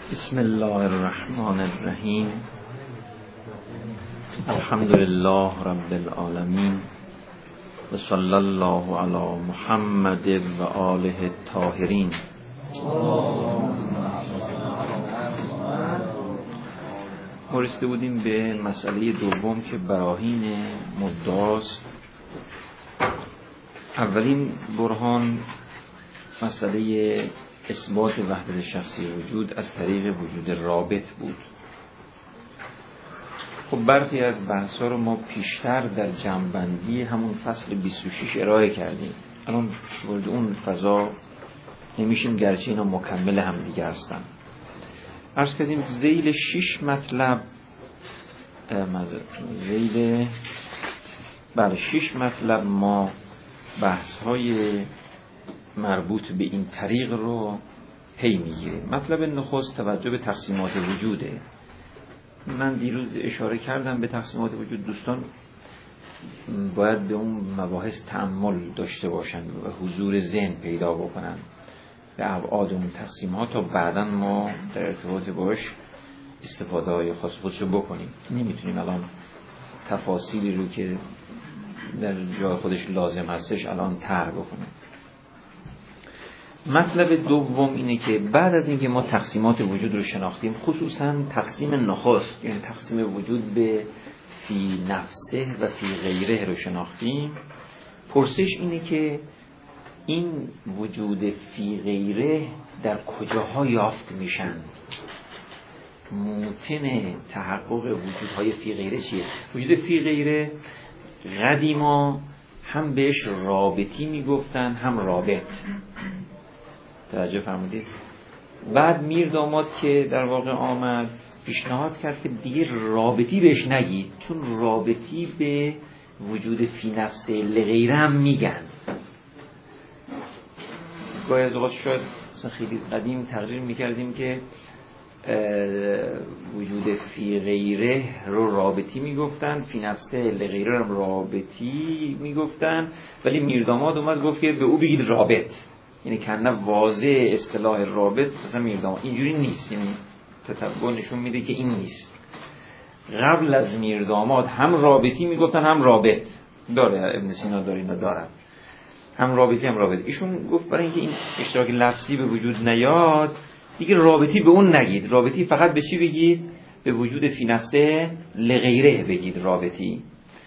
بسم الله الرحمن الرحیم. الحمد لله رب العالمین و صلی الله علی محمد و آله الطاهرین. ما رسیده بودیم به مسئله دوم که براهین مدعاست. اولین برهان مسئله اثبات وحدت شخصی وجود از طریق وجود رابط بود. خب برخی از بحث‌ها رو ما پیشتر در جمع‌بندی همون فصل 26 ارائه کردیم. الان وارد اون فضا نمیشیم، گرچه اینا مکمل هم دیگه هستن. عرض کردیم ذیل 6 مطلب 6 مطلب ما بحث‌های مربوط به این طریق رو پی میگیره. مطلب نخست توجه به تقسیمات وجوده. من دیروز اشاره کردم به تقسیمات وجود. دوستان باید به اون مباحث تأمل داشته باشن و حضور ذهن پیدا بکنن به ابعاد اون تقسیمات تا بعداً ما در ارتباط باش استفاده های خاص خودشو بکنیم. نمیتونیم الان تفاصیلی رو که در جای خودش لازم هستش الان طرح بکنیم. مطلب دوم اینه که بعد از اینکه ما تقسیمات وجود رو شناختیم، خصوصا تقسیم نخست یعنی تقسیم وجود به فی نفسه و فی غیره رو شناختیم، پرسش اینه که این وجود فی غیره در کجاها یافت میشن؟ موطن تحقق وجودهای فی غیره چیه؟ وجود فی غیره قدیما هم بهش رابطی میگفتن هم رابط. توجه فرمودید؟ بعد میر داماد که در واقع آمد پیشنهاد کرد که دیگه رابطی بهش نگید، چون رابطی به وجود فی نفسه لغیره هم میگن. گاهی از اوقات شاید خیلی قدیم تقریر میکردیم که وجود فی غیره رو رابطی میگفتن، فی نفسه لغیره رو رابطی میگفتن، ولی میر داماد اومد گفت که به او بگید رابط، یعنی کنه واضح اصطلاح رابط مثلا میرداماد اینجوری نیست، یعنی تتبع نشون میده که این نیست. قبل از میرداماد هم رابطی میگفتن هم رابط داره، ابن سینا داره، اینا دارن هم رابطی هم رابط. ایشون گفت برای اینکه این اشتراک لفظی به وجود نیاد دیگه رابطی به اون نگید، رابطی فقط به چی بگید؟ به وجود فی نفسه لغیره بگید رابطی.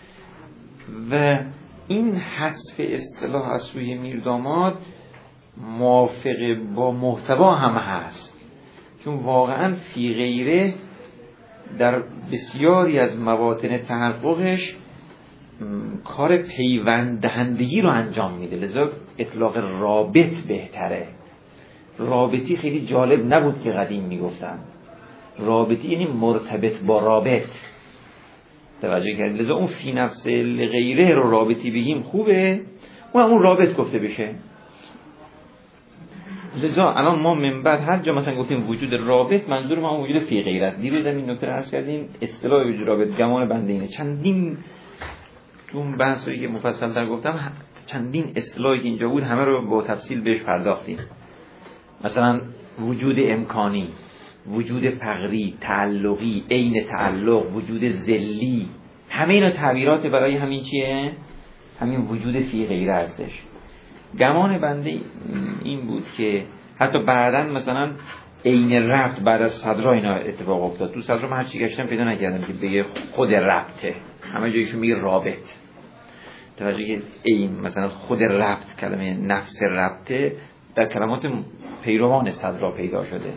و این حذف اصطلاح از سوی میرداماد موافق با محتوا هم هست، چون واقعا فی غیره در بسیاری از مواطن تحققش کار پیوند دهندگی رو انجام میده، لذا اطلاق رابط بهتره. رابطی خیلی جالب نبود که قدیم میگفتن، رابطی یعنی مرتبط با رابط. توجه کردید؟ لذا اون فی نفس غیره رو رابطی بگیم خوبه و اون رابط گفته بشه. لذا الان ما من بعد هر جا مثلا گفتیم وجود رابط، منظور ما وجود فی غیرت. دیروز این نکته رو عرض کردیم، اصطلاح وجود رابط گمان بنده اینه. چندین تو بحثایی که مفصل تر گفتم، چندین اصطلاحی که اینجا بود همه رو با تفصیل بهش پرداختیم. مثلا وجود امکانی، وجود فقری، تعلقی، عین تعلق، وجود ذلی، همه اینا تعبیرات برای همین چیه؟ همین وجود فی غیره هستش. گمان بنده این بود که حتی بعداً مثلا عین ربط بعد از صدرا اینا اتفاق افتاد. تو صدرا من هر چی گشتم پیدا نکردم که بگه خود ربطه، همه جایشون میگه رابط. توجه که عین مثلا خود ربط، کلمه نفس ربطه در کلمات پیروان صدرا پیدا شده.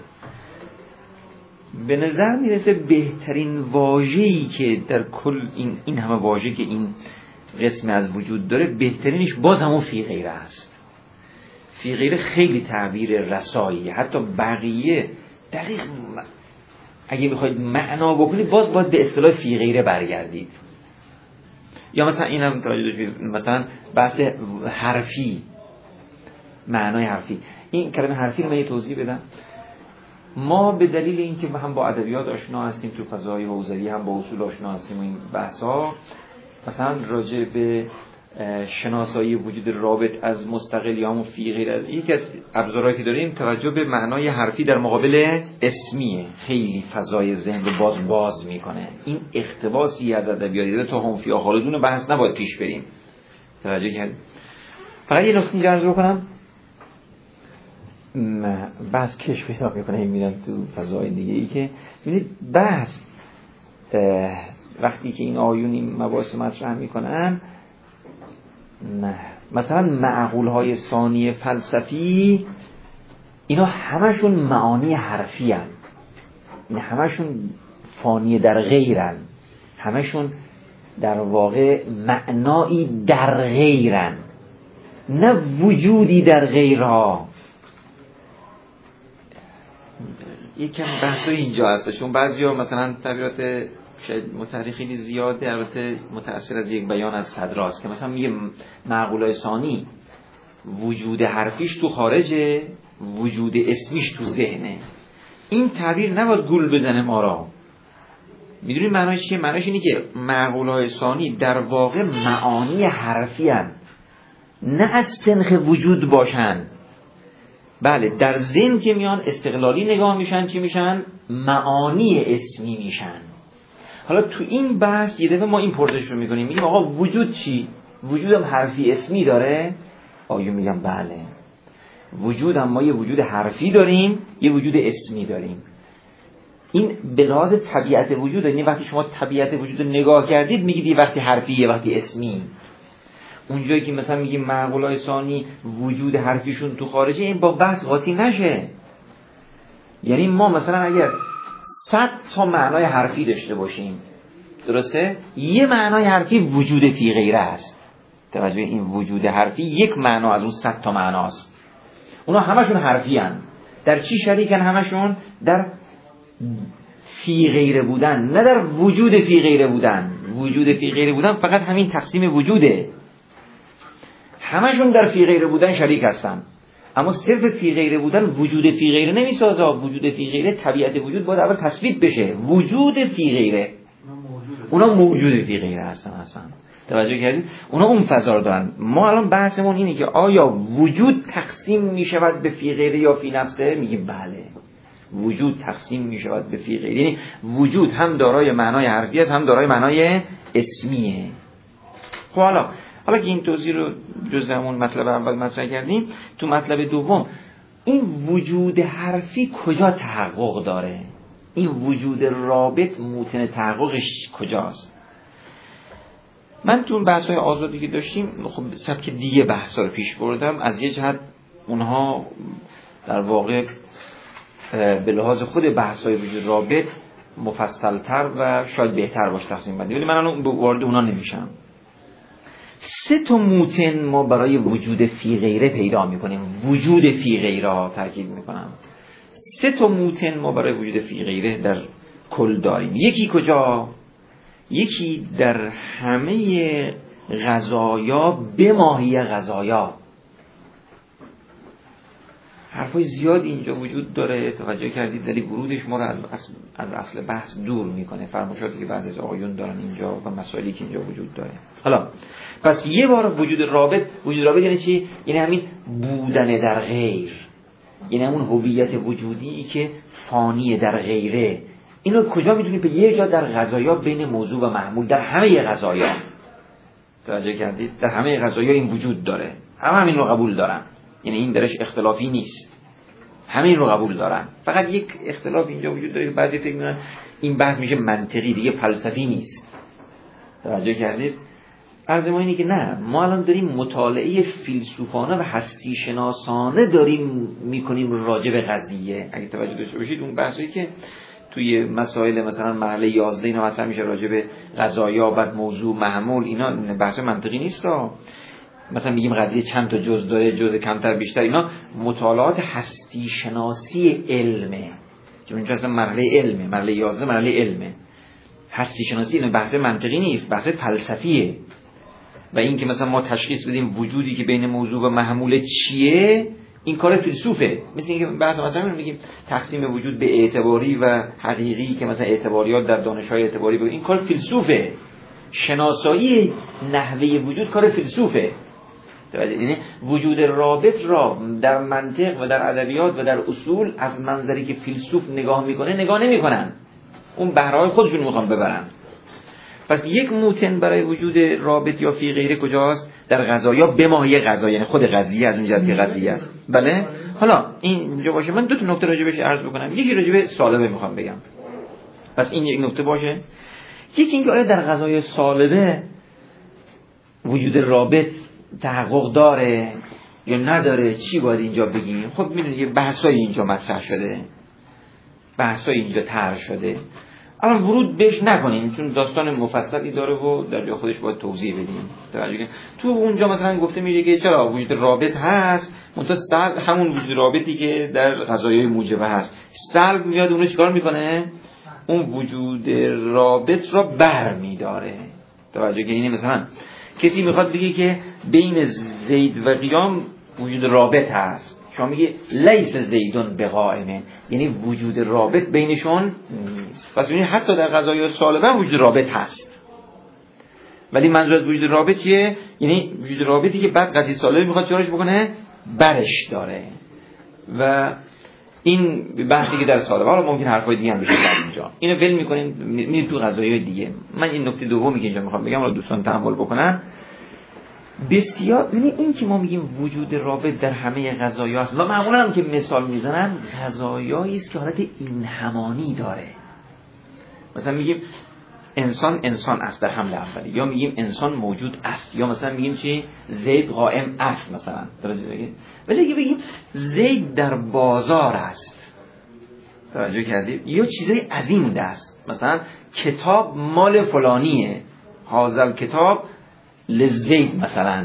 به نظر میرسه بهترین واژه‌ای که در کل این همه واژه که این قسم از وجود داره، بهترینش باز همون فی غیره است. فی غیره خیلی تعبیر رسایی، حتی بقیه دقیق اگه بخواید معنا بکنید باز باید به اصطلاح فی غیره برگردید. یا مثلا اینم توجه داشتید، مثلا بحث حرفی، معنای حرفی. این کلمه حرفی رو من یه توضیح بدم. ما به دلیل اینکه هم با ادبیات آشنا هستیم، تو فضای حوزوی هم با اصول آشنا هستیم و این بحثا، مثلا راجع به شناسایی وجود رابط از مستقل یا همون فی غیر از، یکی از ابزارهایی که داریم توجه به معنای حرفی در مقابل اسمیه. خیلی فضای ذهن رو باز میکنه. این اقتباسی از ادبیات تا هم فی خالدون بحث نباید پیش بریم. توجه کردید؟ فقط یه نکته عرض بکنم، بحث کش پیدا میکنه، این میرم تو فضای دیگه ای که میبینید بحث وقتی که این آیون این مباحث مطرح میکنن، مثلا معقول های ثانی فلسفی اینا همشون معانی حرفی هن، یعنی همشون فانی در غیرن، همشون در واقع معنایی در غیرن، نه وجودی در غیرها. یکم بحثای اینجا هست، چون بعضیا مثلا طبیعت شاید متأرخین زیاده، البته متأثر از یک بیان از صدراست که مثلا میگه معقولای ثانی وجود حرفیش تو خارجه، وجود اسمیش تو ذهنه. این تعبیر نباید گول بزنه ما را. میدونید معنیش چیه؟ معنیش اینه که معقولای ثانی در واقع معانی حرفی هن، نه از سنخ وجود باشن. بله در ذهن که میان استقلالی نگاه میشن، چی میشن؟ معانی اسمی میشن. حالا تو این بحث یه دفعه ما این پرسش رو میکنیم، میگیم آقا وجود چی؟ وجودم حرفی اسمی داره؟ آیا میگم بله، وجودم ما یه وجود حرفی داریم، یه وجود اسمی داریم. این به لحاظ طبیعت وجود، یعنی وقتی شما طبیعت وجود نگاه کردید میگید یه وقتی حرفی یه وقتی اسمی. اونجایی که مثلا میگیم معقولای ثانی وجود حرفیشون تو خارجه، این با بحث قاطی نشه. یعنی ما مثلا اگر 100 تا معنای حرفی داشته باشیم، درسته؟ یه معنای حرفی وجود فی غیره است. توجه، این وجود حرفی یک معنا از اون 100 تا معناست. اونا همشون حرفی هن. در چی شریکن؟ همشون در فی غیره بودن، نه در وجود فی غیره بودن. وجود فی غیره بودن فقط همین تقسیم وجوده. همشون در فی غیره بودن شریک هستن، اما صرف فی غیره بودن وجود فی غیره نمیسازه. وجود فی غیره طبیعت وجود باید اول تثبیت بشه. وجود فی غیره، اونا موجود فی غیره هستن. توجه کردید؟ اونا اون فضا رو دارن. ما الان بحثمون اینه که آیا وجود تقسیم میشود به فی غیره یا فی نفسه؟ میگیم بله، وجود تقسیم میشود به فی غیره. یعنی وجود هم دارای معنای حرفیت، هم دارای معنای اسمیه. خب حالا که این توضیح رو جزء همون مطلب اول مطرح کردیم، تو مطلب دوم این وجود حرفی کجا تحقق داره؟ این وجود رابط موطن تحققش کجاست؟ من تو اون بحث‌های آزادی که داشتیم خب سبک دیگه بحث‌ها رو پیش بردم. از یه جهت اونها در واقع به لحاظ خود بحث‌های وجود رابط مفصل‌تر و شاید بهتر باشه تقسیم بندی، ولی من الان وارد اونا نمیشم. 3 موتن ما برای وجود فی غیره پیدا میکنیم. وجود فی غیره تاکید میکنم، 3 موتن ما برای وجود فی غیره در کل داریم. یکی کجا؟ یکی در همه غذایا به ماهی غذایا. حرفای زیاد اینجا وجود داره، توجه کردید؟ ولی ورودش ما رو از اصل بحث دور میکنه. فرمایشاتی که بعضی از آقایون دارن اینجا و مسائلی که اینجا وجود داره. حالا پس یه بار وجود رابط یعنی چی؟ یعنی همین بودن در غیر، یعنی همون هویت وجودی که فانی در غیره. اینو کجا میتونید؟ به یه جا در غذایا بین موضوع و محمول، در همه غذایا. توجه کردید؟ در همه غذایا این وجود داره، همین رو قبول دارن. یعنی این درش اختلافی نیست، همین رو قبول دارن. فقط یک اختلاف اینجا وجود داره که بعضی فکر میکنن این بحث میشه منطقی دیگه، فلسفی نیست. توجه کردید؟ عرض ما اینه که نه، ما الان داریم مطالعه فیلسوفانه و هستی شناسانه داریم میکنیم راجع به قضیه. اگه توجه داشته باشید اون بحثی که توی مسائل مثلا مرحله 11 اینا مثلا میشه راجع به قضایا، بعد موضوع، محمول، اینا بحث منطقی نیست. مثلا میگیم قضیه چند تا جزء داره، جزء کمتر بیشتر، اینا مطالعات هستی شناسی علمه. چون اینجا اصلا مرحله علمه، مرحله 11 مرحله علمه. هستی شناسی این بحث منطقی نیست، بحث فلسفیه. و این که مثلا ما تشخیص بدیم وجودی که بین موضوع و محمول چیه، این کار فیلسوفه. مثل اینکه بحث مثلا میگیم تقسیم وجود به اعتباری و حقیقی، که مثلا اعتباریات در دانش‌های اعتباری بگیم، این کار فیلسوفه. شناسایی نحوه وجود کار فیلسوفه. یعنی وجود رابط را در منطق و در ادبیات و در اصول از منظری که فیلسوف نگاه نمیکنن، اون بهره‌های خودشون میخوان ببرن. پس یک موتن برای وجود رابط یا فی غیره کجاست؟ در قضایا به ماهی قضا، یعنی خود قضیه از اون جهت که قضیه است. بله. حالا اینجا باشه، من دو تا نکته راجع بهش عرض بکنم. یکی راجع به سالبه میخوام بگم، پس این یک نکته باشه. یکی اینکه آیا در قضای سالبه وجود رابط تحقق داره یا نداره، چی باید اینجا بگیم؟ خب میدونید یه بحثای اینجا مطرح شده، بحثای اینجا طرح شده، الان ورود بهش نکنیم چون داستان مفصلی داره و در جای خودش باید توضیح بدیم. تو اونجا مثلا گفته میشه که چرا وجود رابط هست، منتها همون وجود رابطی که در قضایای موجبه هست، سلب میاد اونو چیکار میکنه؟ اون وجود رابط را بر میداره. توجه که اینه، مثلا کسی میخواد بگه که بین زید و قیام وجود رابط هست، شما میگه لیس زیدون بقائمه، یعنی وجود رابط بینشون نیست. پس ببینید حتی در قضایای سالبه وجود رابط هست، ولی منظور از وجود رابط چیه؟ یعنی وجود رابطی که بعد قضیه سالبه میخواد چیکارش بکنه؟ برش داره. و این بحثی که در سالبه، حالا ممکن حرفای دیگه هم بشه در اینجا، اینو ول میکنیم میریم تو قضایای دیگه. من این نکته دومی که اینجا میخوام بگم رو دوستان تأمل بکنن. بسیار یعنی این که ما میگیم وجود رابط در همه قضایا هست و معمولا هم که مثال میزنن قضایایی است که حالت این همانی داره. مثلا میگیم انسان است در حمل اولی، یا میگیم انسان موجود است، یا مثلا میگیم چی؟ زید قائم است مثلا. ولی اگه بگیم زید در بازار است، توجه کردید؟ یا چیزای از این دست، مثلا کتاب مال فلانیه، هذا کتاب لزید مثلا،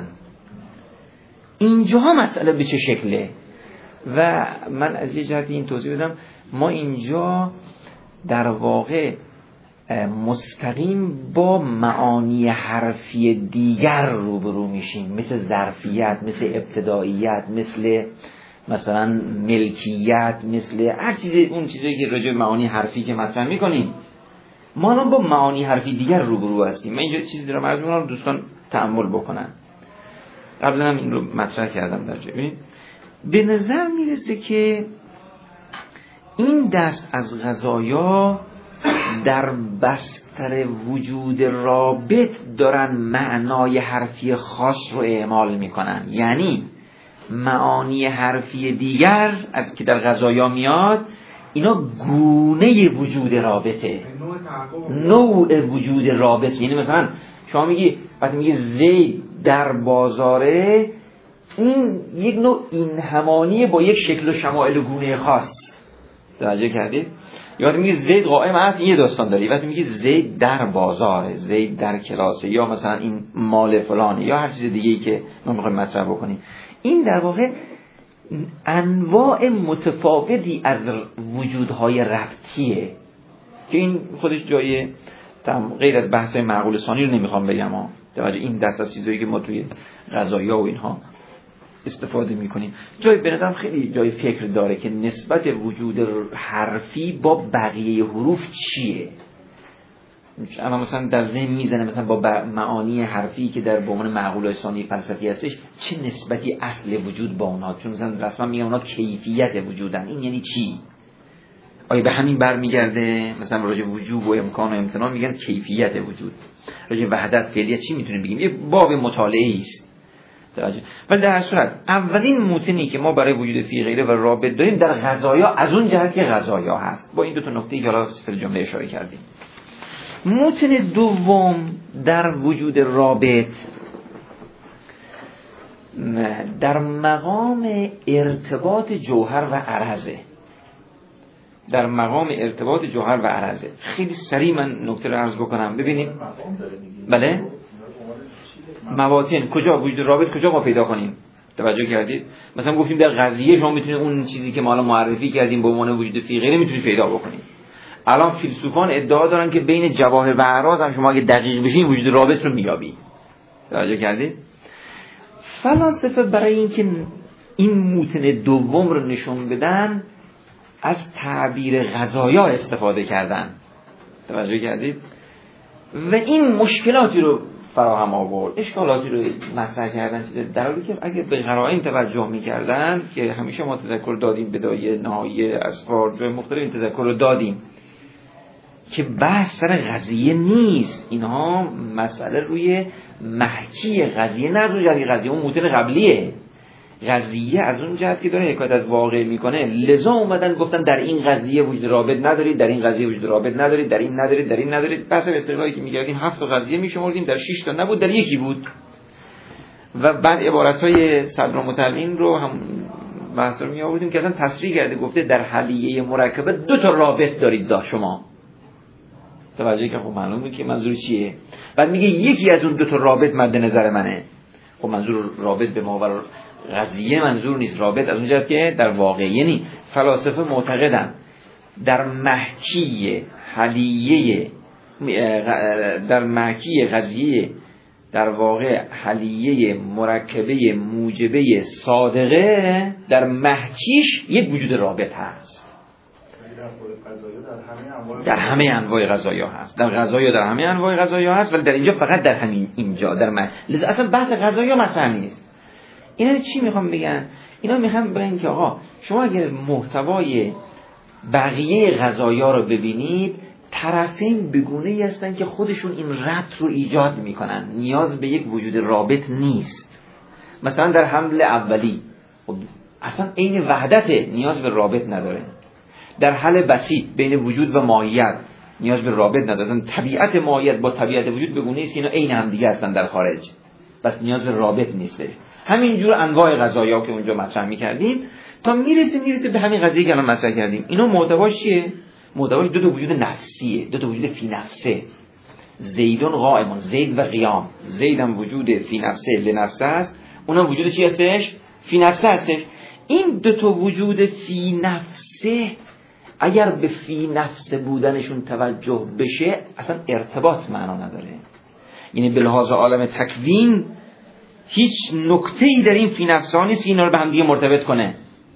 اینجاها مسئله به چه شکله؟ و من از یه جهتی این توضیح بدم، ما اینجا در واقع مستقیم با معانی حرفی دیگر روبرو میشیم، مثل ظرفیت، مثل ابتداییت، مثلا ملکیت، مثل هر چیز اون چیزایی که راجع به معانی حرفی که مطرح میکنیم، ما الان با معانی حرفی دیگر روبرو هستیم. من اینجا چیزی دارم عرض می‌کنم دوستان تأمل بکنن. قبلا هم این رو مطرح کردم در جای. ببینید به نظر میرسه که این دست از قضایا در بستر وجود رابط دارن معنای حرفی خاص رو اعمال میکنن. یعنی معانی حرفی دیگر از که در قضایا میاد، اینا گونه وجود رابطه، نوع وجود رابطه. یعنی مثلا شما میگی وقتی میگی زید در بازاره، این یک نوع این همانیه با یک شکل و شمایل گونه خاص. توجه کردید؟ یا وقتی میگی زید قائم است، این یه داستان داری. وقتی میگی زید در بازاره، زید در کلاسه، یا مثلا این مال فلانه، یا هر چیز دیگه‌ای که ما میخوایم مطرح بکنیم، این در واقع انواع متفاوتی از وجودهای ربطیه که این خودش جای غیر از بحث معقول ثانی رو نمیخوام بگم ها. توجه، این دست از چیزایی که ما توی قضایا و اینها استفاده میکنیم، جای به نظرم خیلی جای فکر داره که نسبت وجود حرفی با بقیه حروف چیه. اما مثلا در ذهن میزنه مثلا با معانی حرفی که در به عنوان معقول ثانی فلسفی هستش چه نسبتی اصل وجود با اونها، چون مثلا رسما میگن اونها کیفیت وجودن. این یعنی چی؟ آیا به همین برمیگرده؟ مثلا راجع وجوب و امکان و امتناع میگن کیفیت وجود، راجع وحدت فعلیت چی میتونیم بگیم؟ یه باب مطالعه‌ای است. ولی در هر صورت اولین موتنی که ما برای وجود فی غیره و رابط داریم در قضایا، از اون جهت که قضایا هست، با این دو تا نکته که حالا فی جمله اشاره کردیم. موتن دوم در وجود رابط در مقام ارتباط جوهر و عرضه. در مقام ارتباط جوهر و عرضه خیلی سریع من نکته رو عرض بکنم. ببینید بله مواطن کجا وجود رابط کجا ما پیدا کنیم؟ توجه کردید؟ مثلا گفتیم در قضیه شما میتونید اون چیزی که ما الان معرفی کردیم به عنوان وجود فی غیره میتونید پیدا بکنید. الان فیلسوفان ادعا دارن که بین جواهر و اعراض هم شما اگه دقیق بشین وجود رابط رو میابی. توجه کردید؟ فلاسفه برای اینکه این موتن دوم رو نشون بدن از تعبیر قضایا استفاده کردن. توجه کردید؟ و این مشکلاتی رو فراهم آورد، اشکالاتی رو مطرح کردن، در حالی که اگه به قرائن توجه می‌کردن که همیشه ما تذکر دادیم بدایه نهایی اسفار جای مختلف این تذکر رو دادیم که بحث سر قضیه نیست، اینها مسئله روی محکی قضیه نه روی قضیه اون متن قبلیه. قضیه از اون جهت که داره حکایت از واقع میکنه، لذا اومدن گفتن در این قضیه وجود رابط ندارید، در این قضیه وجود رابط ندارید، در این ندارید، در این ندارید. بحث استدلالی که میگردیم 7 تا قضیه میشمردیم، در 6 تا نبود، در یکی بود. و بعد عبارت‌های صدر متعلین رو هم بحث رو می آوردیم که اصلا تصریح کرده، گفته در حلیه مرکبه 2 تا رابط دارید شما. توجه که خب معلوم بود که منظور چیه. بعد میگه یکی از اون 2 تا رابط مد نظر منه. خب منظور رابط به ماور قضیه منظور نیست، رابط از اون جهت که در واقع، یعنی فلاسفه معتقدن در محکی حلیه، در محکی قضیه در واقع حلیه مرکبه موجبه صادقه، در محکیش یک وجود رابط هست. در همه انواع قضایا هست، در قضایا در همه انواع قضایا هست، ولی در اینجا فقط در همین اینجا در لذا اصلا بحث قضایا مطرح نیست. اینا چی میخوام بگن؟ اینا میخوام بگن که آقا شما اگر محتوای بقیه قضایا رو ببینید، طرفین بگونه‌ای هستن که خودشون این ربط رو ایجاد میکنن، نیاز به یک وجود رابط نیست. مثلا در حمل اولی خب اصلا عین وحدته، نیاز به رابط نداره. در حل بسیط بین وجود و ماهیت نیاز به رابط نداره، اصلا طبیعت ماهیت با طبیعت وجود بگونه است که اینا عین هم دیگه هستن در خارج، بس نیاز به رابط نیست. همینجور انواع قضایا که اونجا مطرح می‌کردیم تا میرسه به همین قضیه که الان مطرح کردیم. اینا محتواش چیه؟ محتواش 2 تا وجود نفسیه، 2 تا وجود فی نفسه. زیدون قائمون، زید و قیام. زید هم وجود فی نفسه لنفسه است، اونم وجود چی هستش؟ فی نفسه هستش. این 2 تا وجود فی نفسه اگر به فی نفسه بودنشون توجه بشه اصلا ارتباط معنا نداره. یعنی به لحاظ عالم تکوین هیچ نکته‌ای در این فی نفسه ها نیست اینا رو به هم دیگه مرتبط کنه.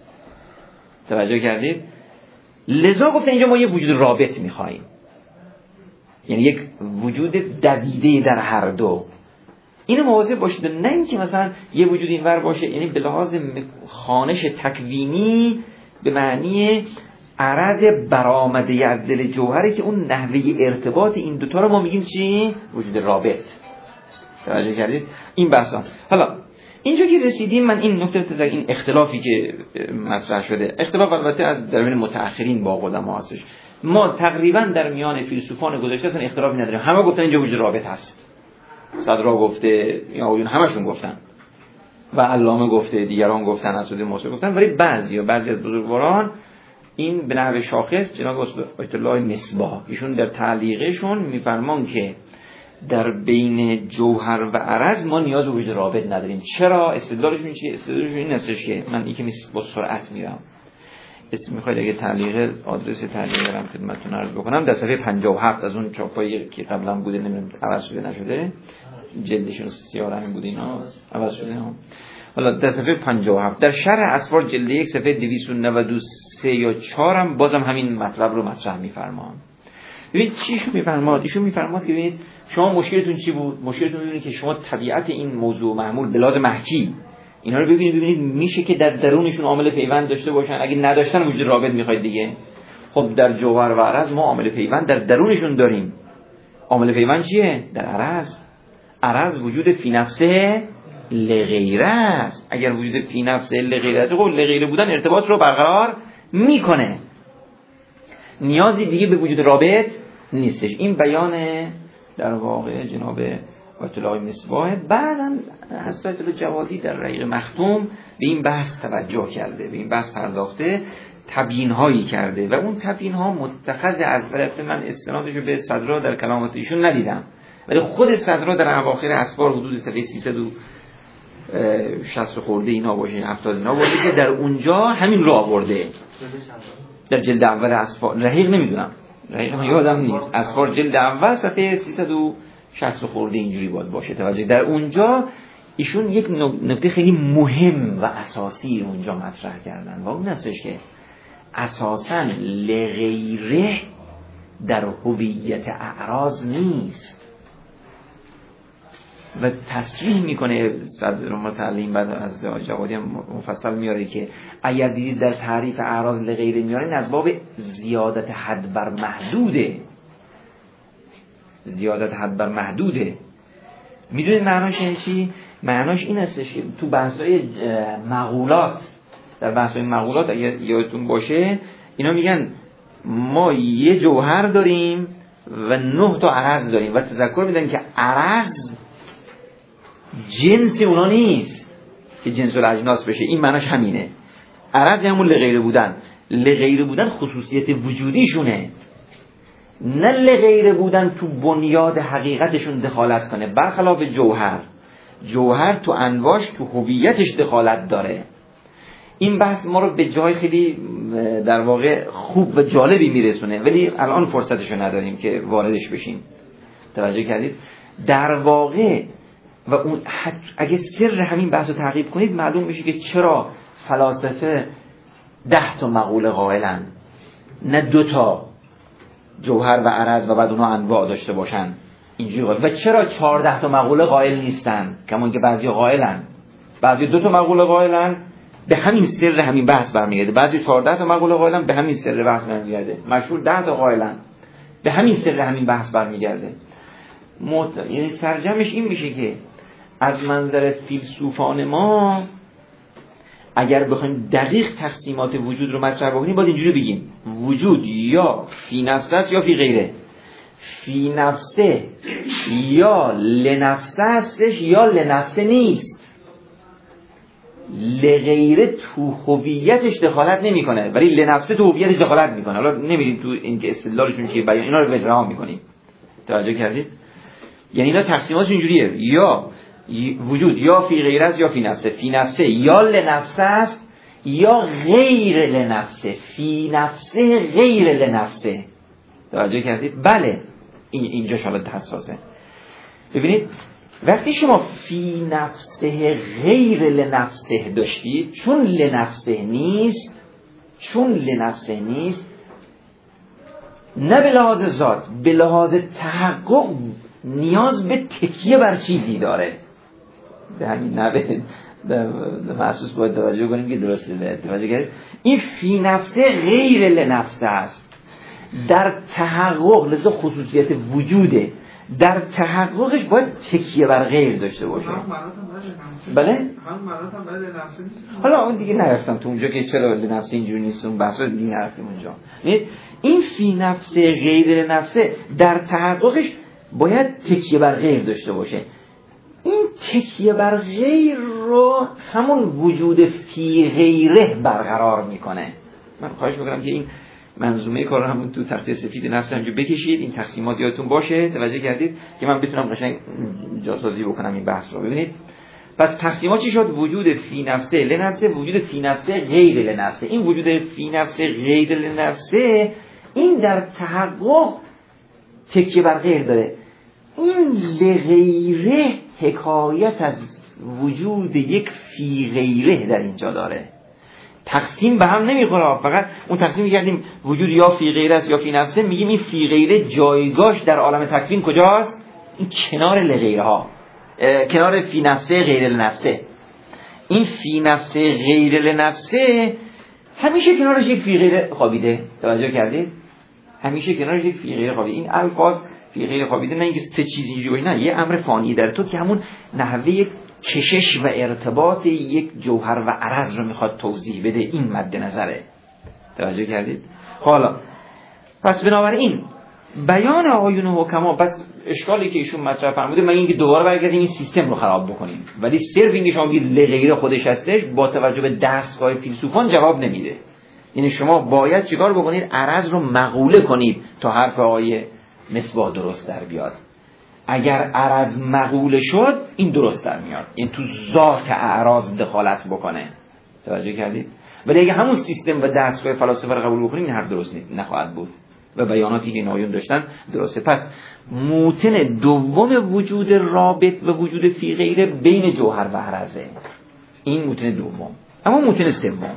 توجه کردید؟ لذا گفتن اینجا ما یه وجود رابط می‌خوایم، یعنی یک وجود دویده در هر دو. اینو مواظب باشید، نه اینکه مثلا یه وجود اینور باشه، یعنی به لحاظ خوانش تکوینی به معنی عرض برآمده از دل جوهره که اون نحوه ارتباط این دوتا رو ما میگیم چی؟ وجود رابط. توجه کردید؟ این بحثا. حالا اینجا که رسیدیم، من این نکته این اختلافی که مطرح شده، اختلاف البته از در بین متأخرین با قدما هستش، ما تقریبا در میان فیلسوفان گذشته اصلا اختلافی نداریم، همه گفتن اینجا وجود رابط هست. صدرا گفته، یا اون همشون گفتن و علامه گفته، دیگران گفتن، اسد موسی گفتن، ولی بعضی از بزرگواران این به نحو شاخص جناب آیت الله مصباح ایشون در تعلیقشون میفرمان که در بین جوهر و عرض ما نیاز به وجود رابط نداریم. چرا؟ استدلالشون چیه؟ استدلالشون این هستش که من این که با سرعت میرم، میخواید اگه تعلیق آدرس تعلیق رو خدمتتون عرض بکنم، در صفحه 57 از اون چاپایی که قبلا بوده، نمیدونم عوض شده نشده، جلدشون سیاه رنگ بود، اینا عوض شده ها. حالا در صفحه 57 در شرح اسفار جلد 1 صفحه 293 یا 4 هم بازم همین مطلب رو مطرح میفرمان. ببینید چیشو میفرماد، ایشون میفرماد که ببینید شما مشکلتون چی بود؟ مشکلتون اینه که شما طبیعت این موضوع معمول به لحاظ محکی اینا رو ببینید میشه که در درونشون عامل پیوند داشته باشن، اگه نداشتن وجود رابط میخواید دیگه. خب در جوهر و عرض ما عامل پیوند در درونشون داریم. عامل پیوند چیه؟ در عرض وجود فی نفسه لغیره است. اگر وجود فی نفسه لغیره است، خب لغیره بودن ارتباط رو برقرار میکنه، نیازی دیگه به وجود رابط نیستش. این بیان در واقع جناب آیت الله مصباح. بعدم حضرت الجوادی در رحیق مختوم به این بحث توجه کرده، به این بحث پرداخته، تبیین هایی کرده و اون تبیین ها متخذ از طرف من استنادش رو به صدرا در کلامات ایشون ندیدم، ولی خود صدرا در اواخر اسفار حدود صفحه 360 خورده اینا باشه، 70 اینا باشه که در اونجا همین رو آورده. در جلد اول اسفار رحیق نمیدونم، رحیق من یادم نیست، اسفار جلد اول صفحه 360 خورده اینجوری باشه. توجه در اونجا ایشون یک نکته خیلی مهم و اساسی اونجا مطرح کردن و اون هستش که اساساً لغیره در هویت اعراض نیست. و تصریح میکنه صدر متعلم بعد از جوادی مفصل میاره که اگر دیدید در تعریف اعراض لغیره میاره از باب زیادت حد بر محدوده. زیادت حد بر محدوده. میدونید معناش یعنی چی؟ معناش این هستش که تو بحث‌های مقولات، در بحث‌های مقولات اگر یادتون باشه اینا میگن ما یه جوهر داریم و 9 تا عرض داریم و تذکر میدن که عرض جنس اونا نیست که جنس الاجناس بشه. این معناش همینه. عرض همون لغیره بودن. لغیره بودن خصوصیت وجودیشونه، نه لغیره بودن تو بنیاد حقیقتشون دخالت کنه. برخلاف جوهر تو انواش تو هویتش دخالت داره. این بحث ما رو به جای خیلی در واقع خوب و جالبی میرسونه، ولی الان فرصتشو نداریم که واردش بشیم. توجه کردید؟ در واقع و اون اگه سر همین بحث رو تعقیب کنید معلوم میشه که چرا فلاسفه 10 تا مقوله قائلن، نه 2 تا جوهر و عرض و بعد اونها انواع داشته باشن اینجوری قائل. و چرا 14 تا مقوله قائل نیستن کما که بعضی قائلن، بعضی 2 تا مقوله قائلن، به همین سر همین بحث برمیگرده. بعضی 14 تا مقوله قائلن، به همین سر بحث برمیگرده. مشهور 10 تا قائلن، به همین سر همین بحث برمیگرده. یعنی ترجمهش این میشه که از منظر فیلسوفان ما اگر بخوایم دقیق تقسیمات وجود رو مطرح بکنیم باید اینجوری بگیم: وجود یا فی نفسه است یا فی غیره. فی نفسه یا لنفسه هستش یا لنفسه نیست. لغیره تو هویتش دخالت نمیکنه ولی لنفسه تو هویتش دخالت میکنه. حالا نمیریم تو اینکه استدلالشون چیه، بیان اینا رو رها میکنیم. توجه کردید؟ یعنی اینا تقسیماتش اینجوریه: یا وجود یا فی غیره است یا فی نفسه. فی نفسه یا لنفسه است یا غیر لنفسه. فی نفسه غیر لنفسه. توجه کردید؟ بله اینجا شامل حساسه. ببینید وقتی شما فی نفسه غیر لنفسه داشتید، چون لنفسه نیست نه به لحاظ ذات، به لحاظ تحقق نیاز به تکیه بر چیزی داره. به همین نحوه محسوس باید توجه کنیم که درسته. توجه کردید؟ این فی نفسه غیر لنفسه است. در تحقق لذا خصوصیت وجوده، در تحققش باید تکیه بر غیر داشته باشه. بله؟ حالا اون دیگه نرفتم تو اونجا که چرا لنفسه اینجوری نیست، اون بحث رو دیگه نرفتیم اونجا. این فی نفسه غیر لنفسه در تحققش باید تکیه بر غیر داشته باشه. این تکیه بر غیر رو همون وجود فی غیره برقرار میکنه. من خواهش میکنم که این منظومه کار رو همون تو تخته سفید نفس همجور بکشید، این تقسیمات یادتون باشه. توجه کردید که من بتونم قشنگ جاسازی بکنم این بحث رو. ببینید پس تقسیمات چی شد؟ وجود فی نفسه لنفسه، وجود فی نفسه غیر لنفسه. این وجود فی نفسه غیر لنفسه این در تحقق تکیه بر غیر داره. این لغیره حکایت از وجود یک فی غیره در اینجا داره. تقسیم به هم نمیخوره، فقط اون تقسیم می‌کردیم وجود یا فی غیره است یا فی نفسه، میگیم این فی غیره جایگاهش در عالم تکوین کجاست؟ این کنار لغیره ها، کنار فی نفسه غیر لنفسه. این فی نفسه غیر لنفسه همیشه کنارش یک فی غیره خوابیده. توجه کردید؟ همیشه کنارش یک فی غیره خوابیده. این الفاظ فی غیره خوابیده نه اینکه سه چیز اینجوری باشه، نه، یه امر فانی در تو که همون نحوه کشش و ارتباط یک جوهر و عرض رو میخواد توضیح بده. این مد نظره. توجه کردید؟ حالا پس بنابراین بیان آیون حکما، پس اشکالی که ایشون مطرح فرموده من اینکه دوباره برگردیم این سیستم رو خراب بکنیم، ولی صرف اینکه شما بگید لغیره خودش هستش با توجه به دستگاه فیلسوفان جواب نمیده. یعنی شما باید چیکار بکنید؟ عرض رو مقوله کنید تا حرف آیه مصباح درست در بیاد. اگر عرض مقوله شد این درست در میاد، این تو ذات اعراض دخالت بکنه. توجه کردید؟ ولی اگه همون سیستم و دستگاه فلاسفه رو قبول بکنیم این حرف درست نخواهد بود و بیاناتی که نایون داشتن درسته. پس موتن دوم وجود رابط و وجود فی غیره بین جوهر و عرضه، این موتن دوم. اما موتن سوم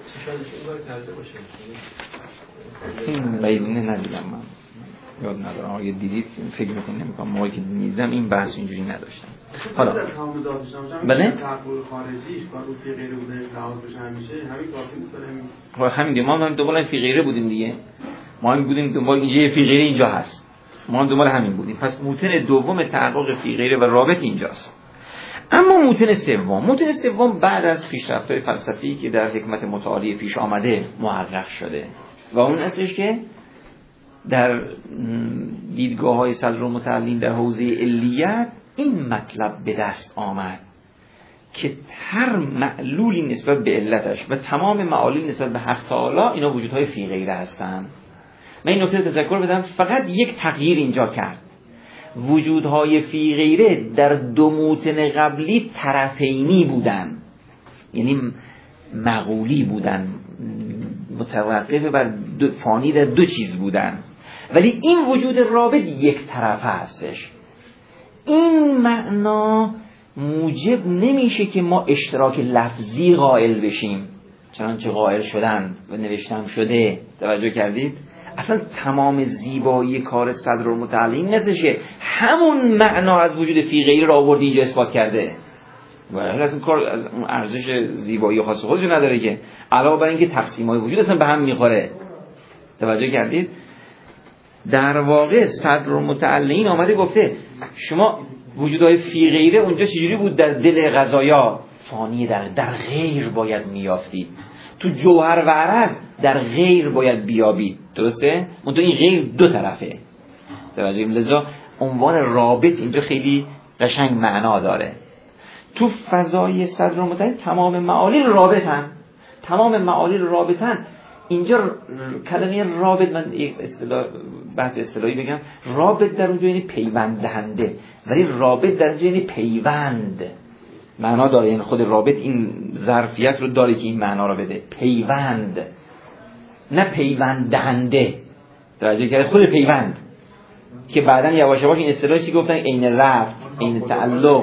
این بیونه ندیدم، من یاد ندارم. اگه دیدید فکر میکنم نمیکنم موقعی که دیدم این بحث اینجوری نداشتم. حالا بله تحقق خارجیش با اون فی غیره بوده لحاظ بشه همیشه همین کافی نیست برای همین دیگه. ما هم دنبال فی غیره بودیم دیگه، ما هم بودیم دنبال اینجا فی غیره اینجا هست، ما هم دنبال همین بودیم. پس موتن دوم تحقق فی غیره و رابط اینجاست. اما موتن سوم بعد از پیشرفت‌های فلسفی که در حکمت متعالی پیش آمده محقق شده و اون هستش که در دیدگاه‌های صدرالمتعلین در حوزه علیت این مطلب به دست آمد که هر معلولی نسبت به علتش و تمام معالل نسبت به حق تعالی اینا وجودهای فی غیره هستند. من این نکته تذکر بدم، فقط یک تغییر اینجا کرد. وجودهای فی غیره در دو موتن قبلی طرفینی بودن، یعنی مغولی بودن، متوقف بر فانی در دو چیز بودن، ولی این وجود رابط یک طرفه هستش. این معنا موجب نمیشه که ما اشتراک لفظی قائل بشیم چنانچه قائل شدن و نوشتم شده. توجه کردید؟ اصلا تمام زیبایی کار صدرالمتعلین نستشه همون معنا از وجود فی غیره را آورد اینجا اثبات کرده و اصلا کار از اون ارزش زیبایی خاص خودش نداره که علاوه بر اینکه تقسیم‌های وجود اصلا به هم میخوره. توجه کردید؟ در واقع صدرالمتعلین آمده گفته شما وجودهای فی غیره اونجا چجوری بود؟ در دل قضایا فانی در غیر باید میافتید، تو جوهر و عرض در غیر باید بیابید. درسته؟ منتها این غیر دو طرفه. توجه، لذا عنوان رابط اینجا خیلی قشنگ معنا داره. تو فضای صدرالمتعلین تمام معالل رابطن. اینجا کلمه رابط، من یک بحث اصطلاحی بگم، رابط در اونجا یعنی پیوند دهنده، ولی رابط در اونجا یعنی پیوند معنا داره. یعنی خود رابط این ظرفیت رو داره که این معنا رو بده، پیوند، نه پیوند دهنده. توجه کردید؟ خود پیوند که بعداً یواش یواش این اصطلاحی چی گفتن؟ عین رفت، عین تعلق.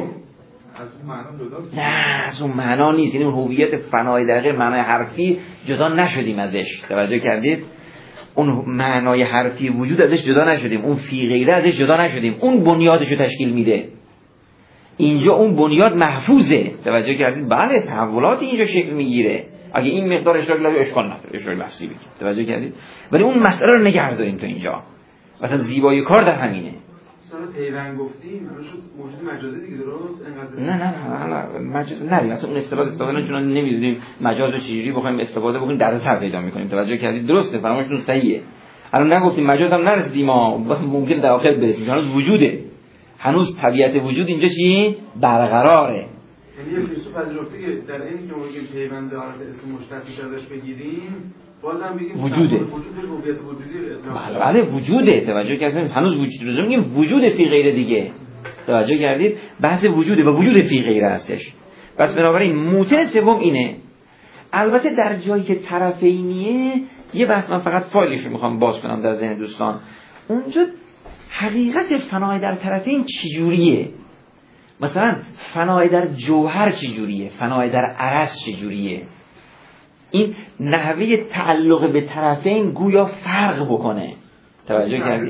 نه از اون معنا نیست، یعنی اون هویت فنای دقیق معنای حرفی جدا نشدیم ازش. توجه کردید؟ اون معنای حرفی وجود ازش جدا نشدیم، اون فی غیره ازش جدا نشدیم، اون بنیادش رو تشکیل میده. اینجا اون بنیاد محفوظه. توجه کردید؟ بله تحولات اینجا شکل میگیره. اگه این مقدار اشتراک لفظی اشکال نداره، اشتراک لفظی بگید. توجه کردید؟ ولی اون مسئله رو نگه داریم تو اینجا. مثلا زیبایی کار در همینه. مثلا پیوند گفتیم موجود مجازی دیگه، درست؟ انقدر نه مجاز نریم. مثلا اون اصطلاح استفاده چون نمیدونیم مجاز رو چجوری بخوایم استفاده بکنیم در تر پیدا میکنیم. توجه کردید؟ درسته، فرمایشتون صحیحه. الان نگفتیم مجاز هم نرسیدیم، ما ممکن در آخر برسیم، هنوز وجوده، هنوز طبیعت وجود اینجا چی برقراره. یعنی یه فیلسوف پذیرفته که در این که ما پیوند عارف اسم مشتقش ازش بگیریم بازم بگیم وجوده. وجود وجودی بله وجوده. توجه کردید؟ هنوز وجود رو میگیم وجود فی غیره دیگه. توجه کردید؟ بحث وجوده و وجود فی غیره هستش. پس بنابراین موتن سوم اینه. البته در جایی که طرفینیه یه بحث من فقط فایلش رو میخوام باز کنم در ذهن دوستان. اونجا حقیقت فنای در طرفین چجوریه؟ مثلا فنای در جوهر چجوریه؟ فنای در عرض چجوریه؟ این نحوه تعلق به طرفین گویا فرق بکنه. توجه کردید؟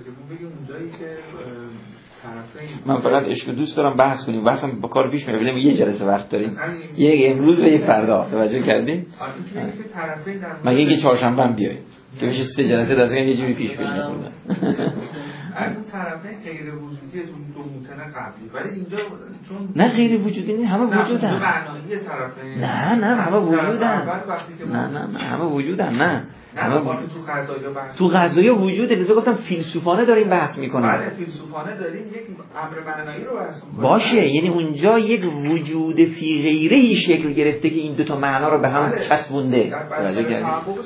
من فقط عشق دوست دارم بحث کنیم، بحثم با کار پیش میره، یه جلسه وقت داریم، یک امروز و یک فردا. توجه کردید؟ مگه اینکه چهارشنبه هم بیاید که بشه 3 جلسه دست یه جوری پیش بریم. اون طرفین غیر وجودی دو موتن قبلی، ولی اینجا چون نه غیر وجودی نیست، همه وجودن. معنایی طرفین نه همه وجودن. نه همه وجودن. نه همه تو قضایا وجوده. لذا گفتم فیلسوفانه داریم بحث میکنیم. بله فیلسوفانه داریم یک امر معنایی رو بحث میکنیم. باشه، یعنی اونجا یک وجود فی غیره‌ای شکل گرفته که این دو تا معنا رو به هم چسبونده. توجه کردید؟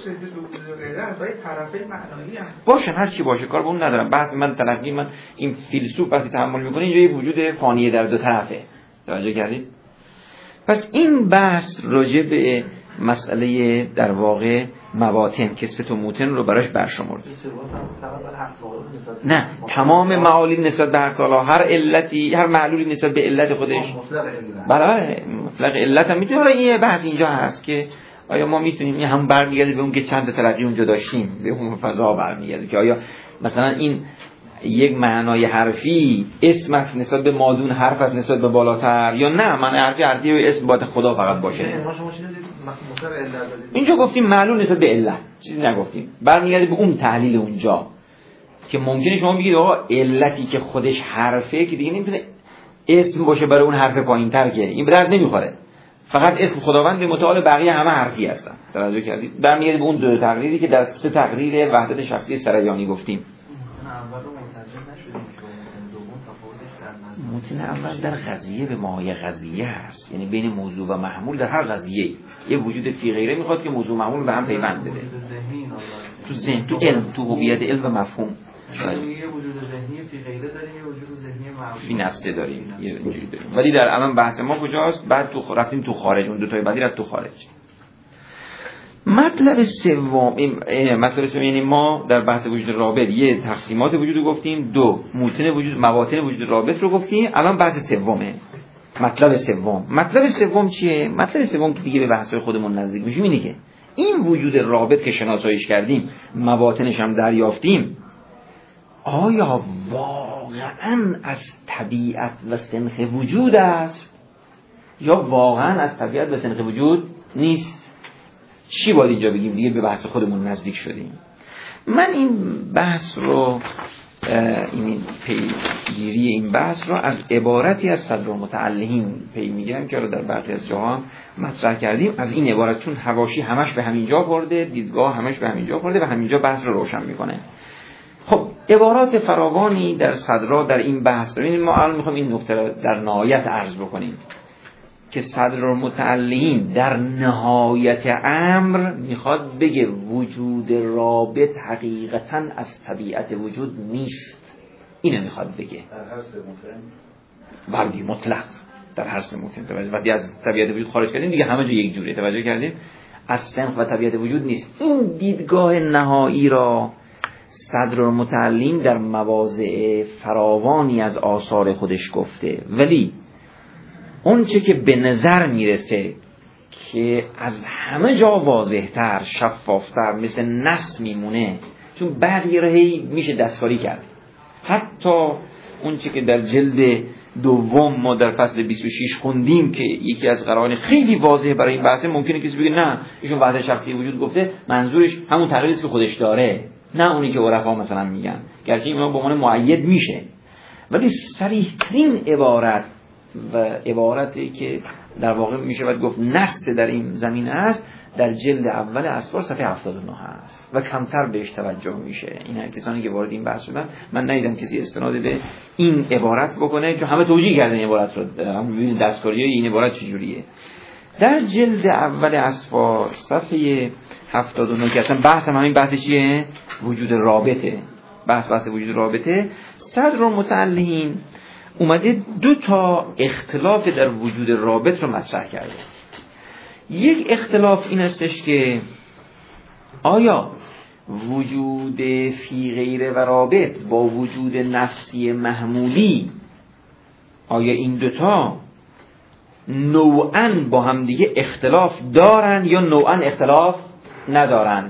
باشه هر چی باشه، کار به اون ندارم. بحث من تلقی من این فیلسوف وقتی تحمل میکنه اینجا یه وجود فانی در دو طرفه. توجه کردید؟ پس این بحث راجع به مسئله در واقع مواطن کسفت و موتن رو براش برشمرد. نه تمام معالیم نسبت به حق تعالی، هر علتی، هر معلولی نسبت به علت خودش. بله مطلق علت هم میتونه. این بحث اینجا هست که آیا ما میتونیم این هم برمیگرده به اون که چند تلقی اونجا داشتیم، به اون فضا برمیگرده که آیا مثلا این یک معنای حرفی اسم است نسبت به مادون، حرف است نسبت به بالاتر، یا نه معنای حرفی و اسم باید خدا فقط باشه. اینجا گفتیم معلول نسبت به علت، چیزی نگفتیم. برمیگرده به اون تحلیل اونجا که ممکنه شما بگید آقا علتی که خودش حرفه که دیگه نمیتونه اسم باشه برای اون حرف پایین‌تر، که این به درد نمیخوره. فقط اسم خداوند متعال، بقیه همه حرفی هستن. توجه کردید؟ برمیگرده به اون دو تقریری که در سه تقریر وحدت شخصی سریانی گفتیم. متن اول در قضیه به ماهی قضیه است، یعنی بین موضوع و محمول در هر قضیه یه وجود فی غیره میخواد که موضوع محمول به هم پیوند بده. تو ذهن، تو علم، تو هویت علم و مفهوم یه وجود ذهنی فی غیره داریم، یه وجود ذهنی محمول فی نفسه داریم، یه اینجوری داریم. ولی در الان بحث ما کجاست؟ بعد تو رفتیم تو خارج، اون دو تای بعدی رفت تو خارج. مطلب سوم یعنی ما در بحث وجود رابط یه تقسیمات وجود رو گفتیم، دو موتن وجود، مواطن وجود رابط رو گفتیم. الان بحث سومه، مطلب سوم چیه؟ مطلب سوم که دیگه به بحث‌های خودمون نزدیک میشیم اینه که این وجود رابط که شناساییش کردیم، مواطنش هم دریافتیم، آیا واقعاً از طبیعت و سنخ وجود است یا واقعاً از طبیعت و سنخ وجود نیست؟ چی باید اینجا بگیم؟ دیگه به بحث خودمون نزدیک شدیم. من این بحث رو این پیگیری این بحث رو از عبارتی از صدر متعلهین پی میگیرم که رو در برخی از جاها مطرح کردیم. از این عبارت، چون حواشی همش به همینجا خورده، دیدگاه همش به همینجا خورده و همینجا بحث رو روشن میکنه. خب عبارات فراوانی در صدرا در این بحث داریم. ما الان میخوام این نکته رو در نهایت عرض بکنیم که صدر متعلهین در نهایت امر میخواد بگه وجود رابط حقیقتاً از طبیعت وجود نیست. اینو میخواد بگه در هر سه متن، بلکه مطلق در هر سه متن. وقتی از طبیعت وجود خارج کردیم دیگه همه جا یک جوره. توجه کردیم؟ از سنخ و طبیعت وجود نیست. این دیدگاه نهایی را صدر متعلهین در مواضع فراوانی از آثار خودش گفته، ولی اون چه که به نظر میرسه که از همه جا واضح‌تر، شفافتر، مثل نص میمونه، چون بقیه رو هی میشه دستکاری کرد. حتی اون چه که در جلد دوم ما در فصل 26 خوندیم که یکی از قرائن خیلی واضحه برای این بحثه، ممکنه کسی بگه نه ایشون وحدت شخصی وجود گفته، منظورش همون تغییری است که خودش داره، نه اونی که عرفا مثلا میگن، گرچه اینا به عنوان مؤید میشه. ولی صریح‌ترین عبارت و عبارتی که در واقع میشه باید گفت نص در این زمینه است، در جلد اول اسفار صفحه 79 هست و کمتر بهش توجه میشه. این کسانی که وارد این بحث شدن، من ندیدم کسی استناد به این عبارت بکنه، چون همه توجیه کردن این عبارت رو. هم ببینید دستکاری این عبارت چجوریه. در جلد اول اسفار صفحه 79 که اصلا بحث همین بحث چیه؟ وجود رابطه. بحث وجود رابطه. صدر متعلهین اومده دو تا اختلاف در وجود رابط رو مطرح کرده. یک اختلاف این استش که آیا وجود فی غیره و رابط با وجود نفسی محمولی، آیا این دوتا نوعاً با هم دیگه اختلاف دارن یا نوعاً اختلاف ندارن؟